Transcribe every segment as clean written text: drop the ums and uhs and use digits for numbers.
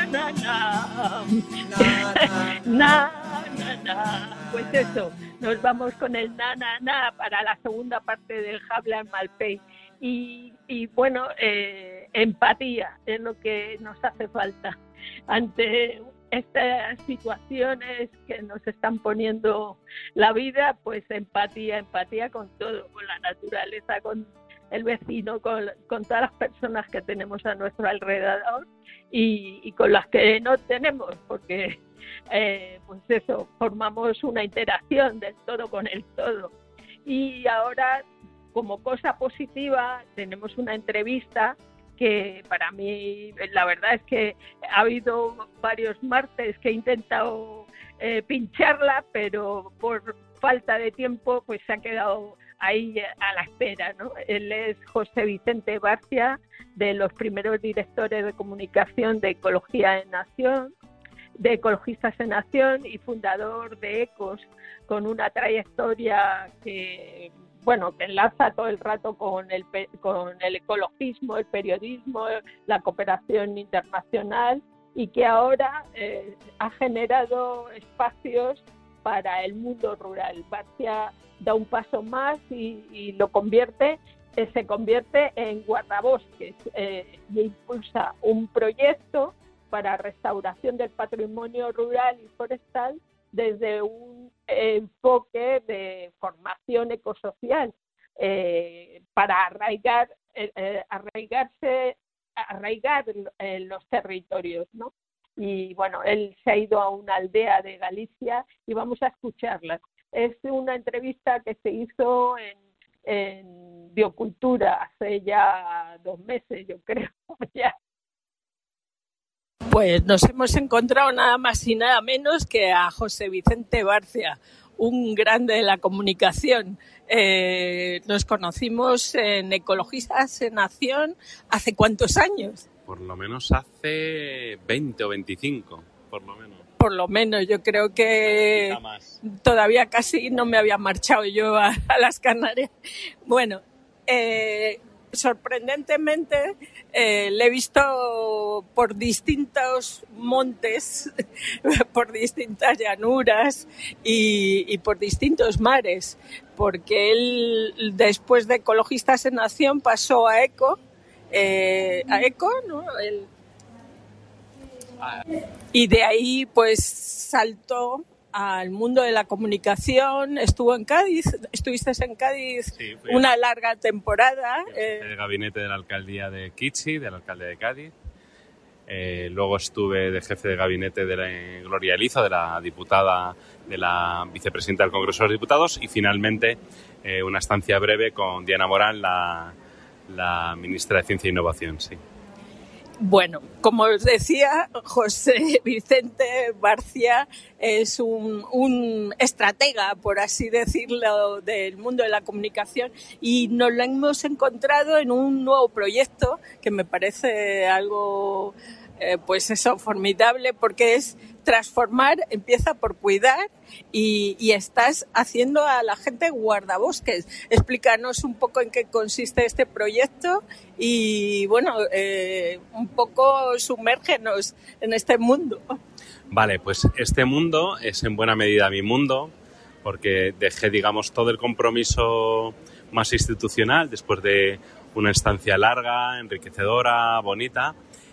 na, na. Na, na, na. Pues eso, nos vamos con el na, na, na para la segunda parte del Hablar Malpey. Y bueno, empatía es lo que nos hace falta ante estas situaciones que nos están poniendo la vida, pues empatía con todo, con la naturaleza, con el vecino, con todas las personas que tenemos a nuestro alrededor y con las que no tenemos, porque pues eso, formamos una interacción del todo con el todo. Y ahora, como cosa positiva, tenemos una entrevista que para mí, la verdad es que ha habido varios martes que he intentado pincharla, pero por falta de tiempo pues se ha quedado ahí a la espera, ¿no? Él es José Vicente Barcia, de los primeros directores de comunicación de Ecología en Acción, de Ecologistas en Acción, y fundador de ECOS, con una trayectoria que enlaza todo el rato con el ecologismo, el periodismo, la cooperación internacional, y que ahora ha generado espacios para el mundo rural. Barcia da un paso más y se convierte en guardabosques y impulsa un proyecto para restauración del patrimonio rural y forestal desde un enfoque de formación ecosocial para arraigar los territorios, ¿no? Y bueno, él se ha ido a una aldea de Galicia y vamos a escucharla. Es una entrevista que se hizo en Biocultura hace ya 2 meses, yo creo, ya. Pues nos hemos encontrado nada más y nada menos que a José Vicente Barcia, un grande de la comunicación. Nos conocimos en Ecologistas en Acción ¿hace cuántos años? Por lo menos hace 20 o 25, por lo menos. Por lo menos, yo creo que todavía casi no me había marchado yo a las Canarias. Bueno, sorprendentemente le he visto por distintos montes, por distintas llanuras y por distintos mares, porque él después de Ecologistas en Acción pasó a ECO, ¿no? Y de ahí pues saltó al mundo de la comunicación. Estuvo en Cádiz, estuviste en Cádiz, sí, una larga temporada. El gabinete de la alcaldía de Kitsi, del alcalde de Cádiz. Luego estuve de jefe de gabinete de Gloria Eliza, de la diputada, de la vicepresidenta del Congreso de los Diputados, y finalmente una estancia breve con Diana Morán, la ministra de Ciencia e Innovación, sí. Bueno, como os decía, José Vicente Barcia es un estratega, por así decirlo, del mundo de la comunicación, y nos lo hemos encontrado en un nuevo proyecto que me parece algo, formidable, porque es transformar, empieza por cuidar, y estás haciendo a la gente guardabosques. Explícanos un poco en qué consiste este proyecto y, bueno, un poco sumérgenos en este mundo. Vale, pues este mundo es en buena medida mi mundo, porque dejé, digamos, todo el compromiso más institucional después de una estancia larga, enriquecedora, bonita.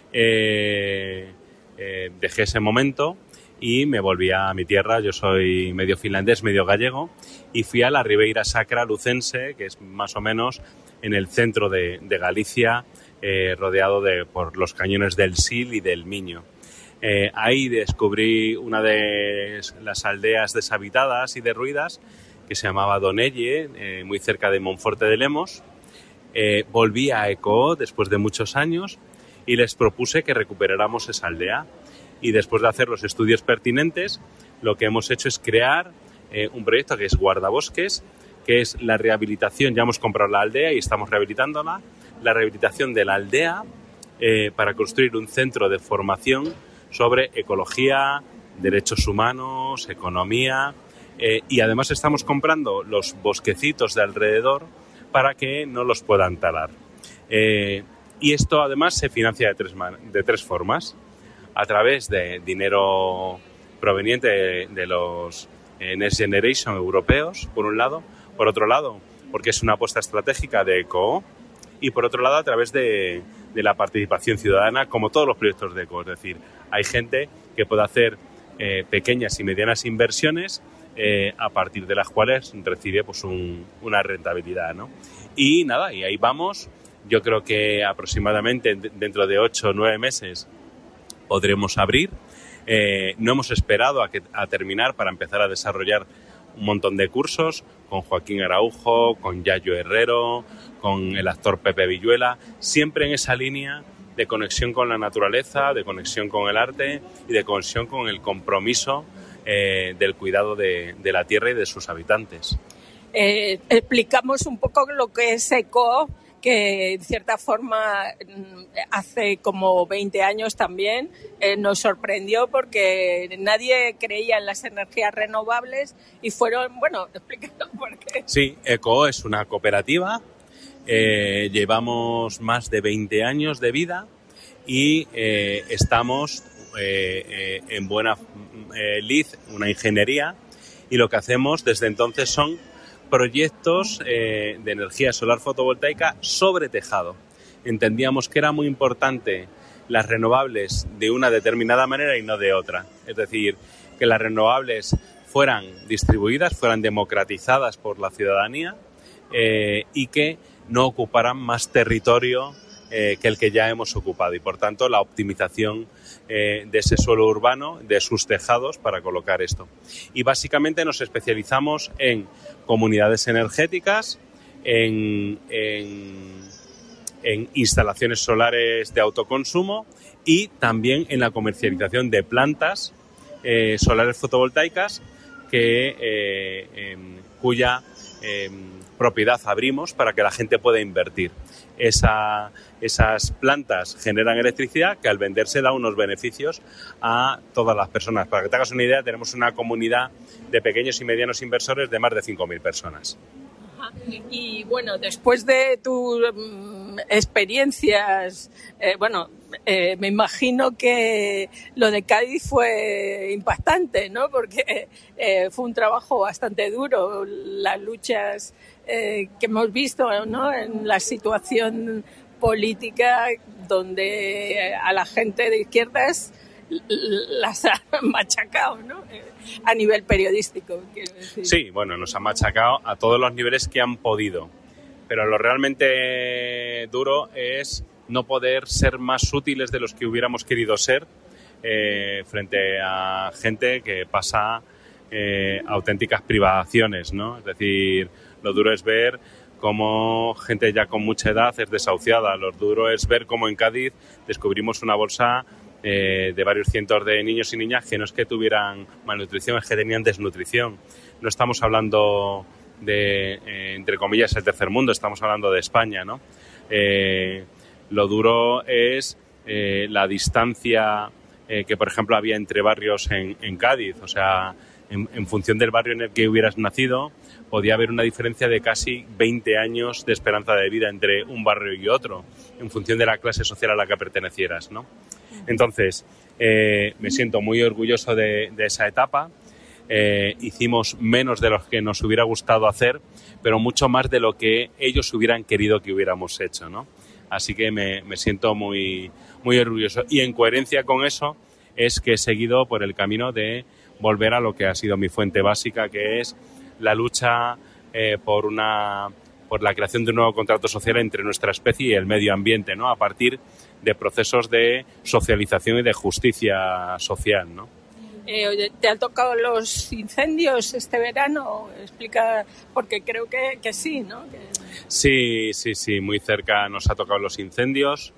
Dejé ese momento y me volví a mi tierra. Yo soy medio finlandés, medio gallego, y fui a la Ribeira Sacra lucense, que es más o menos en el centro de Galicia, rodeado por los cañones del Sil y del Miño. Ahí descubrí una de las aldeas deshabitadas y derruidas que se llamaba Donelle, muy cerca de Monforte de Lemos. Volví a ECO después de muchos años y les propuse que recuperáramos esa aldea. Y después de hacer los estudios pertinentes, lo que hemos hecho es crear un proyecto que es Guardabosques, que es la rehabilitación. Ya hemos comprado la aldea y estamos rehabilitándola. La rehabilitación de la aldea para construir un centro de formación sobre ecología, derechos humanos, economía, y además estamos comprando los bosquecitos de alrededor para que no los puedan talar. Y esto además se financia de tres formas. a través de dinero proveniente de los Next Generation europeos, por un lado. Por otro lado, porque es una apuesta estratégica de ECO. Y por otro lado, a través de la participación ciudadana, como todos los proyectos de ECO. Es decir, hay gente que puede hacer pequeñas y medianas inversiones a partir de las cuales recibe pues una rentabilidad, ¿no? Y nada, y ahí vamos. Yo creo que aproximadamente dentro de 8 o 9 meses podremos abrir. No hemos esperado a terminar para empezar a desarrollar un montón de cursos con Joaquín Araujo, con Yayo Herrero, con el actor Pepe Villuela, siempre en esa línea de conexión con la naturaleza, de conexión con el arte y de conexión con el compromiso del cuidado de la tierra y de sus habitantes. Explicamos un poco lo que es ECO, que en cierta forma hace como 20 años también nos sorprendió porque nadie creía en las energías renovables y fueron, bueno, explícalo por qué. Sí, ECO es una cooperativa, llevamos más de 20 años de vida y estamos en buena lid, una ingeniería, y lo que hacemos desde entonces son proyectos de energía solar fotovoltaica sobre tejado. Entendíamos que era muy importante las renovables de una determinada manera y no de otra. Es decir, que las renovables fueran distribuidas, fueran democratizadas por la ciudadanía y que no ocuparan más territorio que el que ya hemos ocupado. Y por tanto, la optimización de ese suelo urbano, de sus tejados, para colocar esto. Y básicamente nos especializamos en comunidades energéticas, en instalaciones solares de autoconsumo y también en la comercialización de plantas solares fotovoltaicas cuya propiedad abrimos para que la gente pueda invertir. Esas plantas generan electricidad que al venderse da unos beneficios a todas las personas. Para que te hagas una idea, tenemos una comunidad de pequeños y medianos inversores de más de 5.000 personas. Ajá. Y bueno, después de tus experiencias, me imagino que lo de Cádiz fue impactante, ¿no? Porque fue un trabajo bastante duro, las luchas que hemos visto, ¿no? En la situación política donde a la gente de izquierdas las ha machacado, ¿no? A nivel periodístico, quiero decir. Sí, bueno, nos han machacado a todos los niveles que han podido, pero lo realmente duro es no poder ser más útiles de los que hubiéramos querido ser frente a gente que pasa auténticas privaciones, ¿no? Es decir, lo duro es ver cómo gente ya con mucha edad es desahuciada. Lo duro es ver cómo en Cádiz descubrimos una bolsa de varios cientos de niños y niñas que no es que tuvieran malnutrición, es que tenían desnutrición. No estamos hablando de, entre comillas, el tercer mundo, estamos hablando de España, ¿no? Lo duro es la distancia que, por ejemplo, había entre barrios en Cádiz. O sea, en función del barrio en el que hubieras nacido, podía haber una diferencia de casi 20 años de esperanza de vida entre un barrio y otro, en función de la clase social a la que pertenecieras, ¿no? Entonces, me siento muy orgulloso de esa etapa. Hicimos menos de lo que nos hubiera gustado hacer, pero mucho más de lo que ellos hubieran querido que hubiéramos hecho, ¿no? Así que me siento muy, muy orgulloso. Y en coherencia con eso es que he seguido por el camino de volver a lo que ha sido mi fuente básica, que es la lucha por la creación de un nuevo contrato social entre nuestra especie y el medio ambiente, ¿no? A partir de procesos de socialización y de justicia social, ¿no? ¿Te han tocado los incendios este verano? Explica, porque creo que sí, ¿no? Sí, muy cerca nos ha tocado los incendios.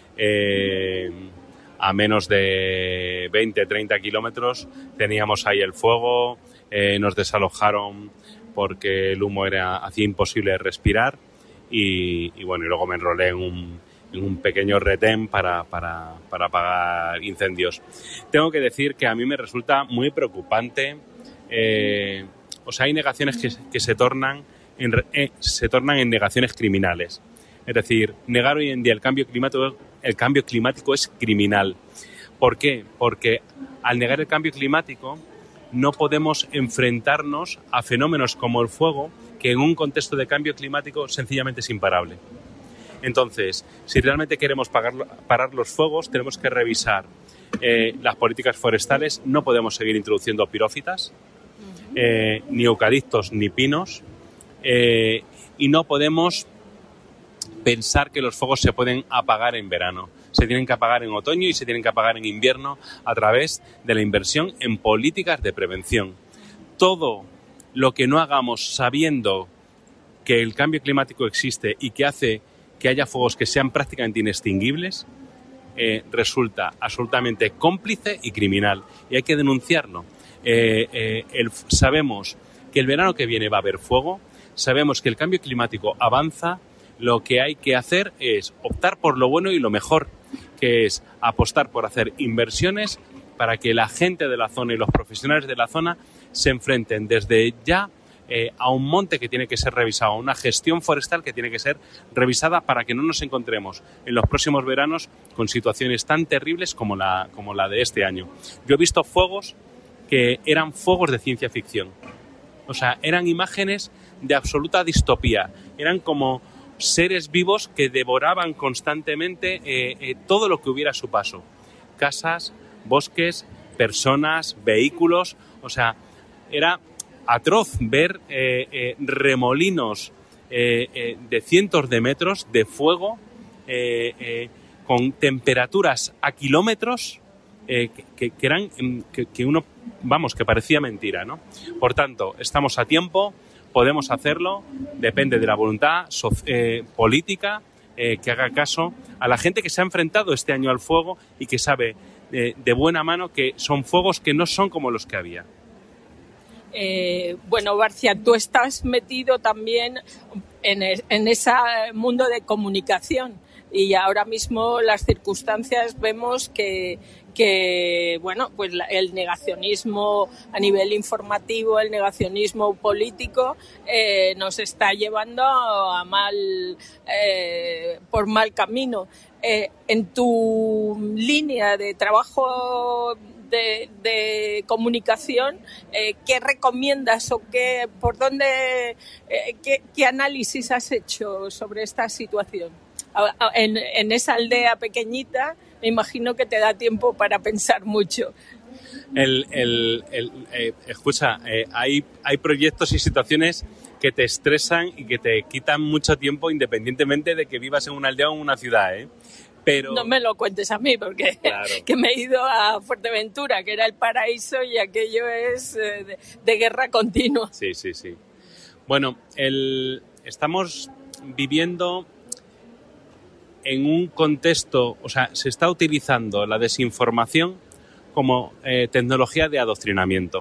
A menos de 20, 30 kilómetros teníamos ahí el fuego, nos desalojaron porque el humo hacía imposible respirar y luego me enrolé en un pequeño retén para apagar incendios. Tengo que decir que a mí me resulta muy preocupante, hay negaciones que se tornan en negaciones criminales. Es decir, negar hoy en día el cambio climático es criminal, ¿Por qué? Porque al negar el cambio climático no podemos enfrentarnos a fenómenos como el fuego, que en un contexto de cambio climático sencillamente es imparable. Entonces, si realmente queremos parar los fuegos, tenemos que revisar las políticas forestales. No podemos seguir introduciendo pirófitas, ni eucaliptos ni pinos, y no podemos pensar que los fuegos se pueden apagar en verano. Se tienen que apagar en otoño y se tienen que apagar en invierno a través de la inversión en políticas de prevención. Todo lo que no hagamos sabiendo que el cambio climático existe y que hace que haya fuegos que sean prácticamente inextinguibles, resulta absolutamente cómplice y criminal. Y hay que denunciarlo. Sabemos que el verano que viene va a haber fuego, sabemos que el cambio climático avanza. Lo que hay que hacer es optar por lo bueno y lo mejor, que es apostar por hacer inversiones para que la gente de la zona y los profesionales de la zona se enfrenten desde ya a un monte que tiene que ser revisado, a una gestión forestal que tiene que ser revisada para que no nos encontremos en los próximos veranos con situaciones tan terribles como la de este año. Yo he visto fuegos que eran fuegos de ciencia ficción. O sea, eran imágenes de absoluta distopía. Eran como seres vivos que devoraban constantemente todo lo que hubiera a su paso. Casas, bosques, personas, vehículos. O sea, era atroz ver remolinos de cientos de metros de fuego con temperaturas a kilómetros que eran que uno, vamos, que parecía mentira, ¿no? Por tanto, estamos a tiempo. Podemos hacerlo, depende de la voluntad política que haga caso a la gente que se ha enfrentado este año al fuego y que sabe de buena mano que son fuegos que no son como los que había. Bueno, Barcia, tú estás metido también en ese mundo de comunicación y ahora mismo las circunstancias vemos que bueno, pues el negacionismo a nivel informativo, el negacionismo político nos está llevando a por mal camino. En tu línea de trabajo de comunicación, ¿qué recomiendas o qué análisis has hecho sobre esta situación? En esa aldea pequeñita me imagino que te da tiempo para pensar mucho. Escucha, hay proyectos y situaciones que te estresan y que te quitan mucho tiempo independientemente de que vivas en una aldea o en una ciudad, ¿eh? Pero... No me lo cuentes a mí porque claro, que me he ido a Fuerteventura, que era el paraíso, y aquello es de guerra continua. Sí. Bueno, estamos viviendo en un contexto, o sea, se está utilizando la desinformación como tecnología de adoctrinamiento.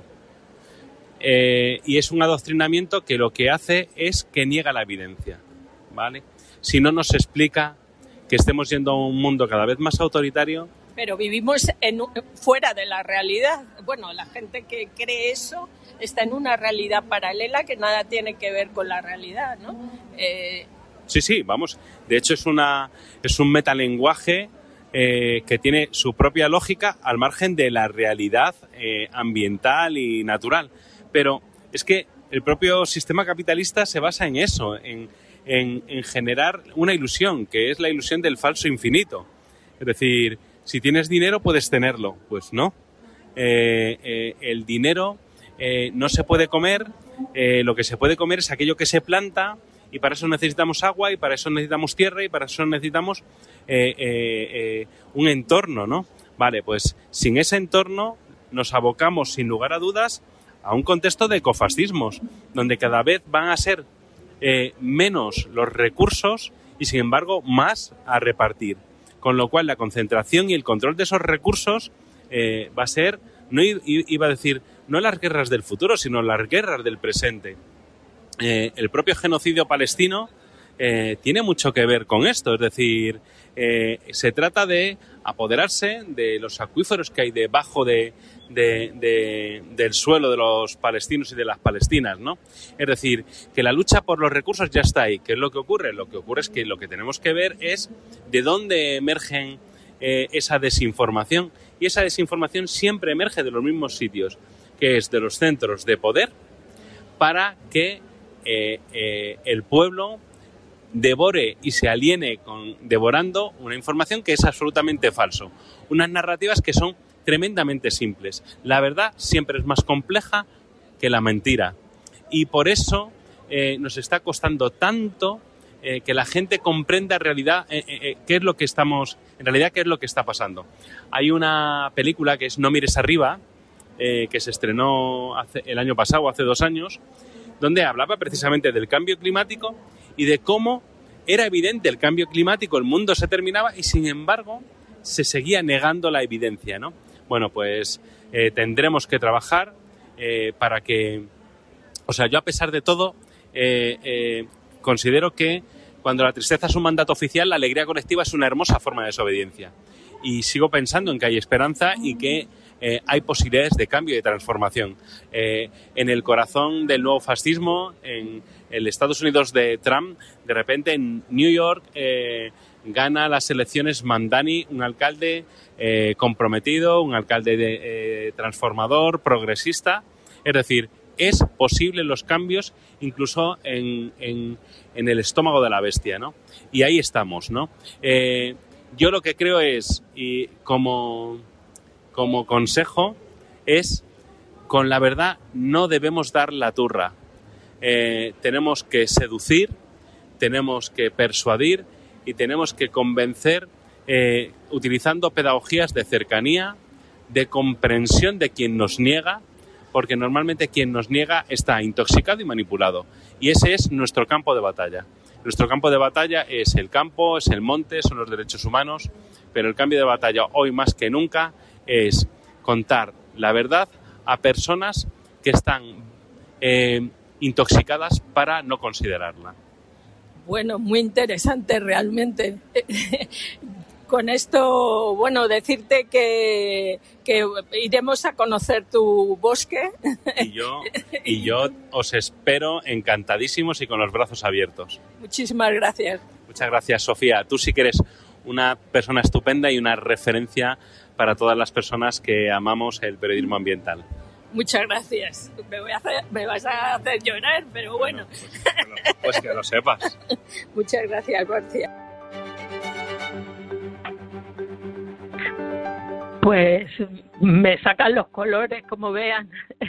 Y es un adoctrinamiento que lo que hace es que niega la evidencia, ¿vale? Si no nos explica que estemos yendo a un mundo cada vez más autoritario. Pero vivimos fuera de la realidad. Bueno, la gente que cree eso está en una realidad paralela que nada tiene que ver con la realidad, ¿no? Sí, vamos. De hecho, es un metalenguaje que tiene su propia lógica al margen de la realidad ambiental y natural. Pero es que el propio sistema capitalista se basa en eso, en generar una ilusión, que es la ilusión del falso infinito. Es decir, si tienes dinero puedes tenerlo. Pues no. El dinero no se puede comer. Lo que se puede comer es aquello que se planta, y para eso necesitamos agua, y para eso necesitamos tierra, y para eso necesitamos un entorno, ¿no? Vale, pues sin ese entorno nos abocamos sin lugar a dudas a un contexto de ecofascismos, donde cada vez van a ser menos los recursos y sin embargo más a repartir. Con lo cual la concentración y el control de esos recursos va a ser, no iba a decir, no las guerras del futuro, sino las guerras del presente. El propio genocidio palestino tiene mucho que ver con esto, es decir, se trata de apoderarse de los acuíferos que hay debajo del suelo de los palestinos y de las palestinas, ¿no? Es decir, que la lucha por los recursos ya está ahí. ¿Qué es lo que ocurre? Lo que ocurre es que lo que tenemos que ver es de dónde emergen esa desinformación y esa desinformación siempre emerge de los mismos sitios, que es de los centros de poder, para que el pueblo devore y se aliene devorando una información que es absolutamente falso. Unas narrativas que son tremendamente simples. La verdad siempre es más compleja que la mentira. Y por eso nos está costando tanto que la gente comprenda en realidad qué es lo que está pasando. Hay una película que es No mires arriba, que se estrenó el año pasado, hace 2 años, donde hablaba precisamente del cambio climático y de cómo era evidente el cambio climático, el mundo se terminaba y sin embargo se seguía negando la evidencia, ¿no? Bueno, pues tendremos que trabajar para que... O sea, yo a pesar de todo considero que cuando la tristeza es un mandato oficial, la alegría colectiva es una hermosa forma de desobediencia. Y sigo pensando en que hay esperanza y que hay posibilidades de cambio y de transformación. En el corazón del nuevo fascismo, en el Estados Unidos de Trump, de repente en New York gana las elecciones Mamdani, un alcalde comprometido, un alcalde transformador, progresista. Es decir, es posible los cambios incluso en el estómago de la bestia, ¿no? Y ahí estamos, ¿no? Yo lo que creo es, y como consejo, es con la verdad no debemos dar la turra. Tenemos que seducir, tenemos que persuadir y tenemos que convencer utilizando pedagogías de cercanía, de comprensión de quien nos niega, porque normalmente quien nos niega está intoxicado y manipulado. Y ese es nuestro campo de batalla. Nuestro campo de batalla es el campo, es el monte, son los derechos humanos, pero el cambio de batalla hoy más que nunca es contar la verdad a personas que están intoxicadas para no considerarla. Bueno, muy interesante realmente. Con esto, bueno, decirte que iremos a conocer tu bosque. Y yo os espero encantadísimos y con los brazos abiertos. Muchísimas gracias. Muchas gracias, Sofía. Tú sí que eres una persona estupenda y una referencia para todas las personas que amamos el periodismo ambiental. Muchas gracias. Me vas a hacer llorar, pero bueno. Pues que lo sepas. Muchas gracias, García. Pues me sacan los colores, como vean.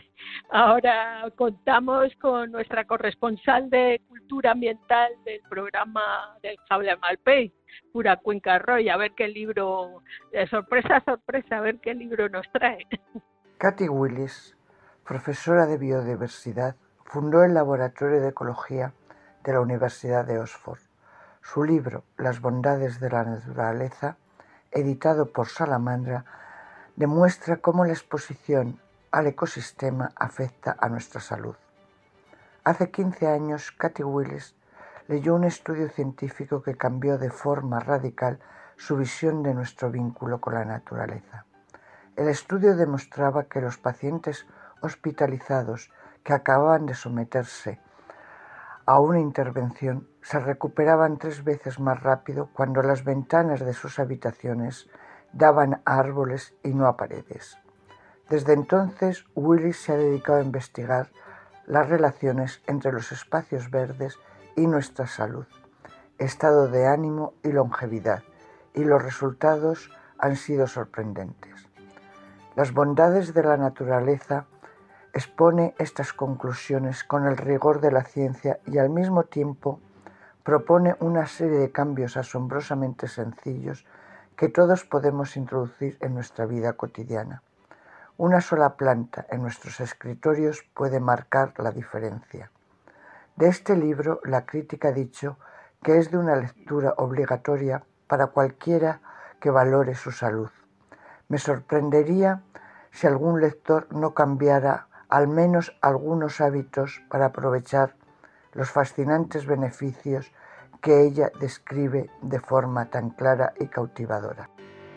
Ahora contamos con nuestra corresponsal de Cultura Ambiental del programa del Jable Malpey, Pura Cuenca Roy, a ver qué libro, sorpresa, a ver qué libro nos trae. Katy Willis, profesora de biodiversidad, fundó el Laboratorio de Ecología de la Universidad de Oxford. Su libro, Las bondades de la naturaleza, editado por Salamandra, demuestra cómo la exposición al ecosistema afecta a nuestra salud. Hace 15 años, Katy Willis leyó un estudio científico que cambió de forma radical su visión de nuestro vínculo con la naturaleza. El estudio demostraba que los pacientes hospitalizados que acababan de someterse a una intervención se recuperaban 3 veces más rápido cuando las ventanas de sus habitaciones daban a árboles y no a paredes. Desde entonces, Willis se ha dedicado a investigar las relaciones entre los espacios verdes y nuestra salud, estado de ánimo y longevidad, y los resultados han sido sorprendentes. Las bondades de la naturaleza expone estas conclusiones con el rigor de la ciencia y al mismo tiempo propone una serie de cambios asombrosamente sencillos que todos podemos introducir en nuestra vida cotidiana. Una sola planta en nuestros escritorios puede marcar la diferencia. De este libro, la crítica ha dicho que es de una lectura obligatoria para cualquiera que valore su salud. Me sorprendería si algún lector no cambiara al menos algunos hábitos para aprovechar los fascinantes beneficios que ella describe de forma tan clara y cautivadora.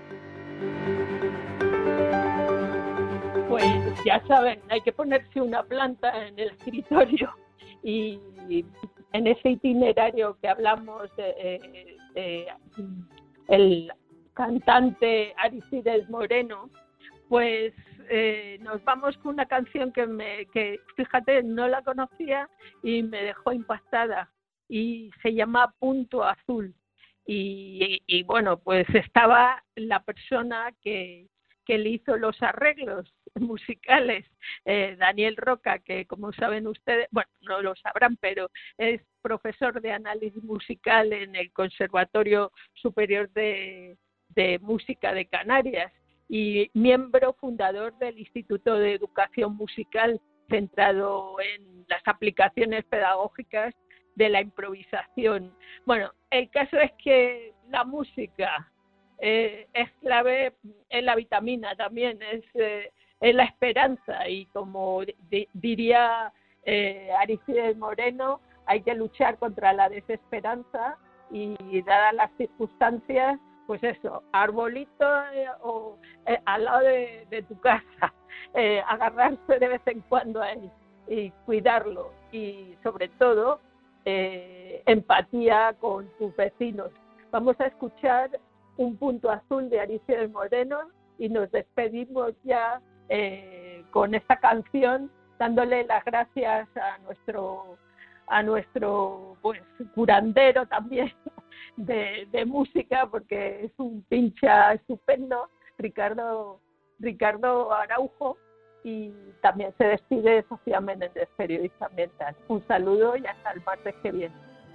Pues ya saben, hay que ponerse una planta en el escritorio y en ese itinerario que hablamos cantante Arístides Moreno, pues nos vamos con una canción que, fíjate, no la conocía y me dejó impactada, y se llama Punto Azul. Y bueno, pues estaba la persona que le hizo los arreglos musicales, Daniel Roca, que como saben ustedes, bueno, no lo sabrán, pero es profesor de análisis musical en el Conservatorio Superior de Música de Canarias y miembro fundador del Instituto de Educación Musical, centrado en las aplicaciones pedagógicas de la improvisación. Bueno, el caso es que la música es clave, es la vitamina también, es la esperanza, y como diría Arístides Moreno, hay que luchar contra la desesperanza y dadas las circunstancias, pues eso, arbolito al lado de tu casa, agarrarse de vez en cuando a él y cuidarlo, y sobre todo empatía con tus vecinos. Vamos a escuchar Un Punto Azul de Arístides Moreno y nos despedimos ya con esta canción, dándole las gracias a nuestro pues curandero también de música, porque es un pincha estupendo, Ricardo Araujo, y también se despide Sofía Menéndez, periodista ambiental. Un saludo y hasta el martes que viene.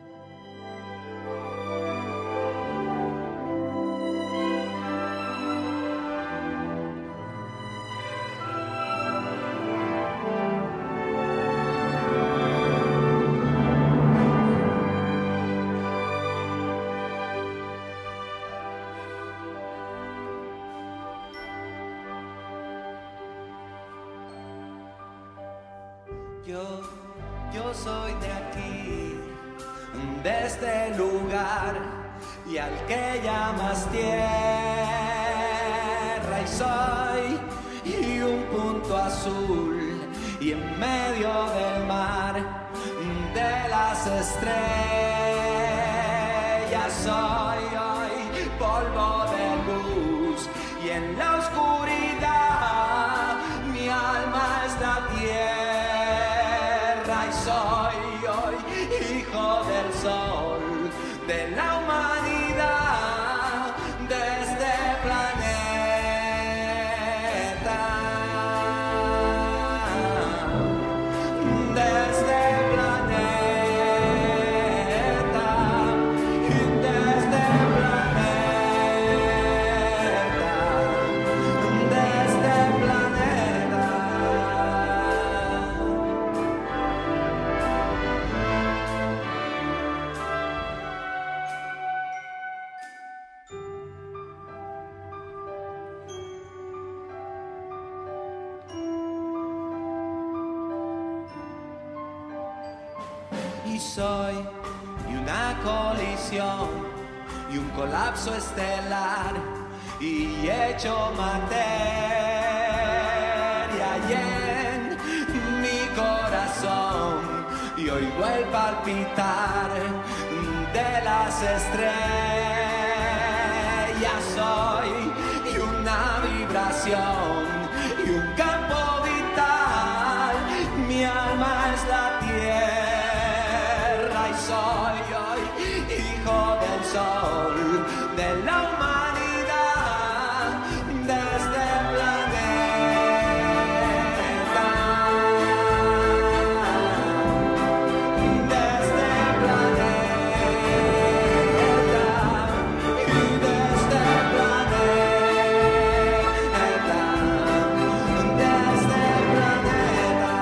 Yo soy de aquí, de este lugar, y al que llamas tierra, y soy y un punto azul, y en medio del mar, de las estrellas, soy hoy polvo de luz, y en la oscuridad mi alma es la tierra. Soy hoy hijo del sol, de la humanidad, de este planeta, de este planeta, de este planeta, de este planeta. Y soy y una colisión y un colapso estelar y hecho materia y en mi corazón y oigo el palpitar de las estrellas. Soy y una vibración y un campo vital, mi alma es la tierra y soy hoy hijo del sol, de la humanidad, de este planeta, de este planeta, y de este planeta, de este planeta.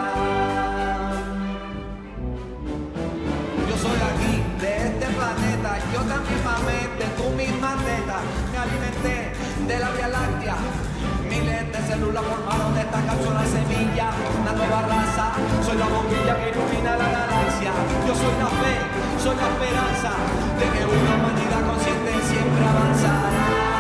Yo soy aquí, de este planeta, yo también mamé de tu misma teta, me alimenté de la Vía Láctea, miles de células formaron de esta cápsula semilla, una nueva raza, soy la bombilla que ilumina la galaxia, yo soy la fe, soy la esperanza de que una humanidad consciente siempre avanzará.